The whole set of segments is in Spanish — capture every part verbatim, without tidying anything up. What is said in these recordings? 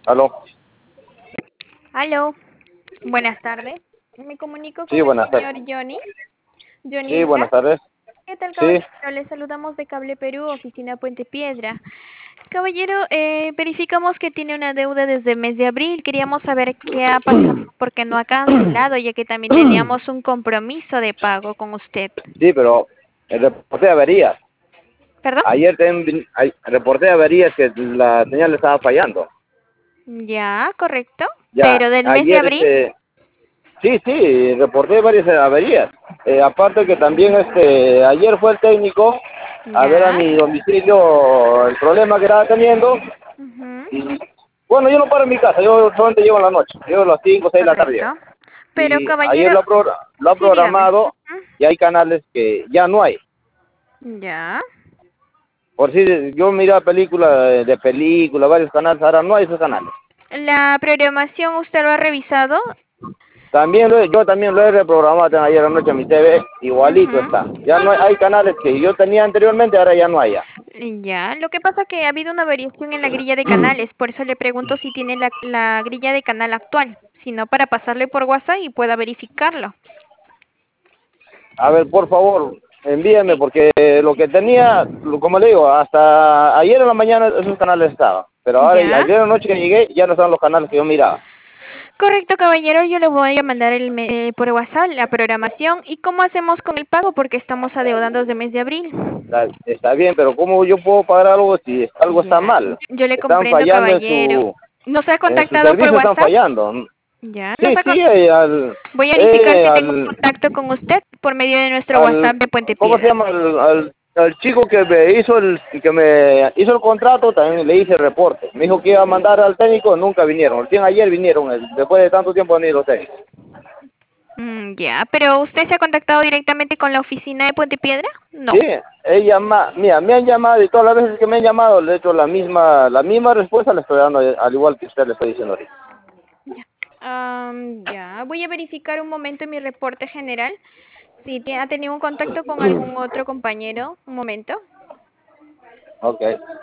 Aló. Aló, buenas tardes. Me comunico Sí, con el buenas tardes. señor Johnny. Johnny Sí, Edgar. buenas tardes. ¿Qué tal, Sí. caballero? Le saludamos de Cable Perú, oficina Puente Piedra. Caballero, eh, verificamos que tiene una deuda desde el mes de abril. Queríamos saber qué ha pasado porque no ha cancelado, ya que también teníamos un compromiso de pago con usted. Sí, pero el reporte de averías. ¿Perdón? Ayer ten- ay- reporté averías que la señal estaba fallando. Ya, correcto. Ya, Pero del mes de ayer abril, este, sí, sí, reporté varias averías. Eh, aparte que también este, ayer fue el técnico a ver a ya. mi domicilio el problema que estaba teniendo. Ujú, Y bueno, yo no paro en mi casa, yo solamente llego en la noche, llego a las cinco o seis de la tarde. correcto. Pero, Y ayer caballero, lo ha, progr- lo ha sí, dígame. programado y hay canales que ya no hay. Ujú, ya. Por si yo miraba películas de, de películas, varios canales, ahora no hay esos canales. La programación, ¿usted lo ha revisado? También lo he- yo también lo he reprogramado también ayer anoche en mi T V, igualito está. Ujú. Ya no hay, hay canales que yo tenía anteriormente, ahora ya no hay ya. Ya, lo que pasa que ha habido una variación en la grilla de canales, por eso le pregunto si tiene la, la grilla de canal actual, si no para pasarle por WhatsApp y pueda verificarlo. A ver, por favor, envíenme Sí, porque lo que tenía, lo- como le digo, hasta ayer en la mañana esos canales estaban. Pero ahora, ya. ayer anoche que llegué, ya no están los canales que yo miraba. Correcto, caballero, yo le voy a mandar el me- eh, por WhatsApp la programación y cómo hacemos con el pago porque estamos adeudando desde mes de abril. Está, está bien, pero ¿cómo yo puedo pagar algo si algo está Ya, mal? yo le Están comprendo, fallando en caballero. su, ¿Nos ha en su contactado por servicio, están WhatsApp? fallando. Ya, Sí, nos ha sí, con- eh, al, voy a verificar eh, si tengo al, contacto con usted por medio de nuestro al, WhatsApp de Puente ¿cómo se Piedra. llama? Al, al, al chico que me hizo el, que me hizo el contrato, también le hice el reporte. Me dijo que iba a mandar al técnico, nunca vinieron. Recién ayer vinieron, eh, después de tanto tiempo han ido los técnicos. Mm, ya, pero ¿usted se ha contactado directamente con la oficina de Puente Piedra? No. Sí, ella, mira, me han llamado y todas las veces que me han llamado le he hecho la misma, la misma respuesta le estoy dando, eh, al igual que usted le estoy diciendo ahorita. Ya. Am, ya, voy a verificar un momento en mi reporte general si te- ha tenido un contacto con algún otro compañero. Un momento. Ok.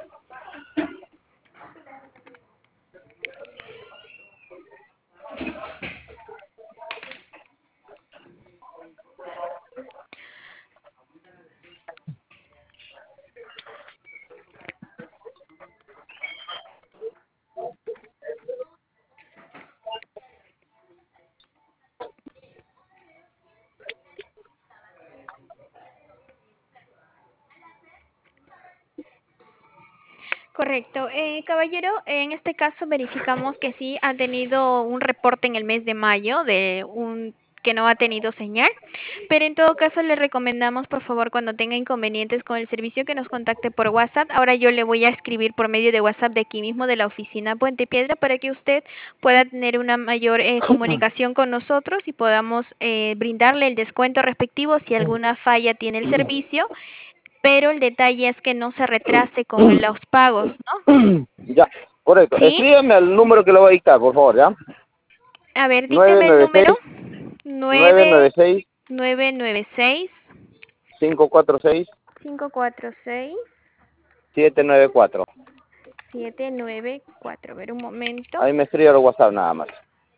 Correcto. Eh, caballero, en este caso verificamos que sí ha tenido un reporte en el mes de mayo de un que no ha tenido señal, pero en todo caso le recomendamos por favor cuando tenga inconvenientes con el servicio que nos contacte por WhatsApp. Ahora yo le voy a escribir por medio de WhatsApp de aquí mismo de la oficina Puente Piedra para que usted pueda tener una mayor eh, comunicación con nosotros y podamos eh, brindarle el descuento respectivo si alguna falla tiene el servicio, pero el detalle es que no se retrase con los pagos, ¿no? Ya, correcto. Sí, Escríbeme al número que le voy a dictar, por favor, ¿ya? a ver, nueve dígame el nueve número. seis nueve nueve nueve seis nueve nueve seis cinco cuatro seis cinco cuatro seis siete nueve cuatro. siete nueve cuatro. A ver, un momento. Ahí me escribe el WhatsApp nada más.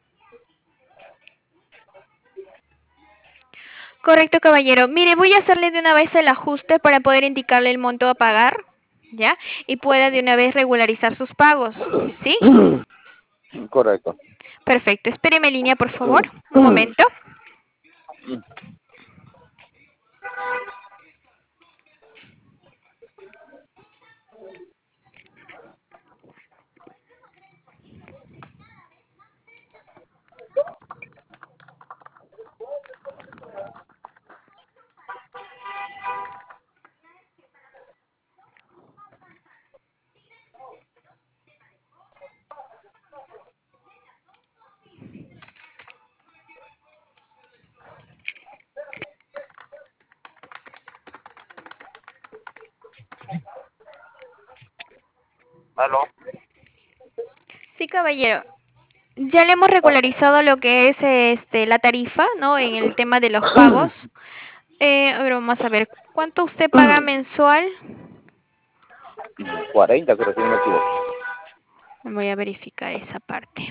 Correcto, caballero. Mire, voy a hacerle de una vez el ajuste para poder indicarle el monto a pagar, ¿ya? Y pueda de una vez regularizar sus pagos, ¿sí? Correcto. Perfecto. Espéreme en línea, por favor. Un momento. ¿Aló? Sí, caballero. Ya le hemos Ah, regularizado lo que es este la tarifa, ¿no? En el tema de los pagos. Eh, a ver, vamos a ver, ¿cuánto usted paga mensual? cuarenta creo que no me equivoco. Voy a verificar esa parte.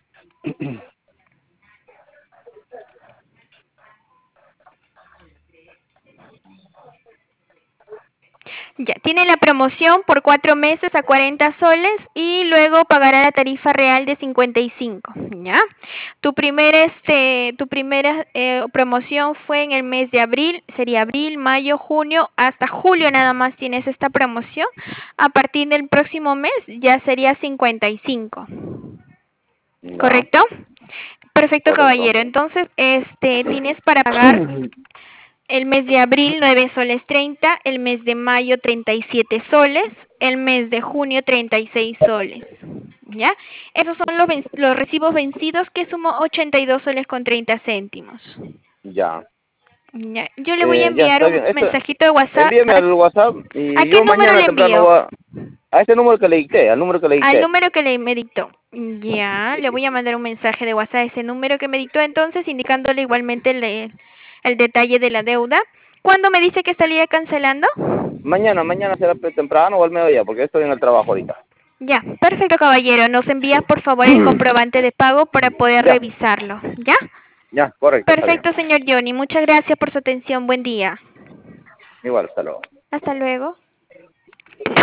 Ya, tiene la promoción por cuatro meses a cuarenta soles y luego pagará la tarifa real de cincuenta y cinco, ¿ya? Tu primer, este, tu primera eh, promoción fue en el mes de abril, sería abril, mayo, junio, hasta julio nada más tienes esta promoción. A partir del próximo mes ya sería cincuenta y cinco, Ya, ¿correcto? Perfecto, correcto. caballero. Entonces, este, tienes para pagar el mes de abril nueve soles treinta, el mes de mayo treinta y siete soles, el mes de junio treinta y seis soles. ¿Ya? Esos son los, los recibos vencidos que sumo ochenta y dos soles con treinta céntimos. Ya. ¿Ya? Yo le voy a Eh, ya, enviar está un bien. Esto, mensajito de WhatsApp. envíeme ¿A, al WhatsApp a y qué yo número mañana le temprano envío? voy a, a este número que le dicté, al número que le Al dicté. número que le me dictó. Ya, le voy a mandar un mensaje de WhatsApp a ese número que me dictó entonces, indicándole igualmente el, el detalle de la deuda. ¿Cuándo me dice que estaría cancelando? Mañana, mañana será pre- temprano o al mediodía, porque estoy en el trabajo ahorita. Ya, perfecto, caballero. Nos envía por favor el comprobante de pago para poder Ya, revisarlo. ¿Ya? ya, correcto, está bien. Perfecto, señor Johnny. Muchas gracias por su atención. Buen día. Igual, hasta luego. Hasta luego.